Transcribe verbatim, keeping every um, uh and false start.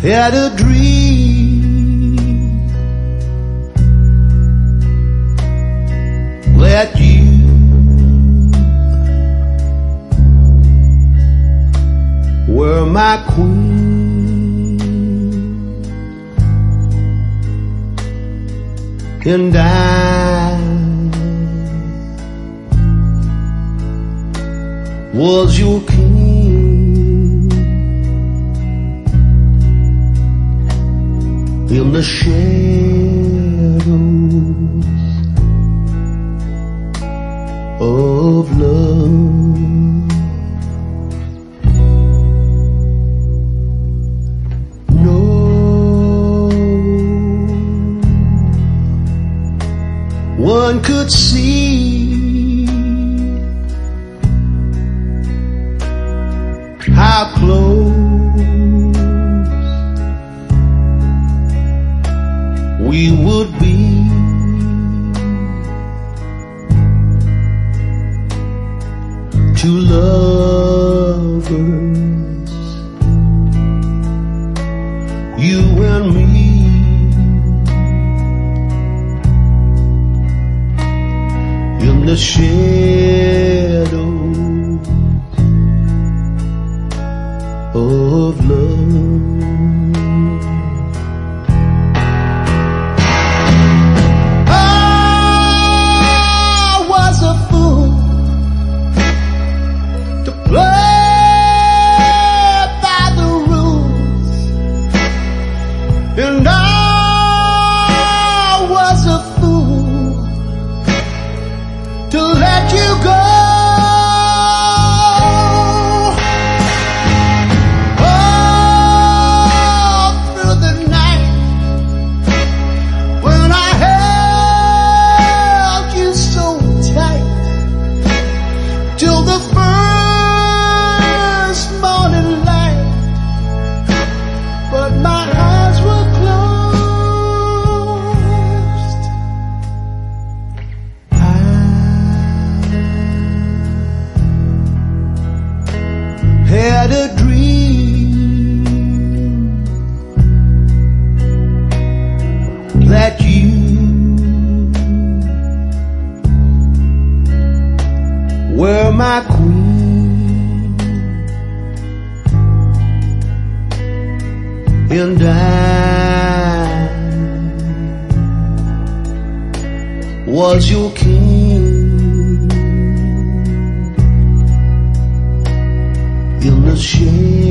had a dream that you were my queen, and I was your king. In the shadows of love, no one could see how close we would be. Two lovers, you and me, in the shadows of love. And I was a fool to let you go. All through the night, when I held you so tight, till the first morning light, but my eyes were had a dream that you were my queen, and I was your king. In the shade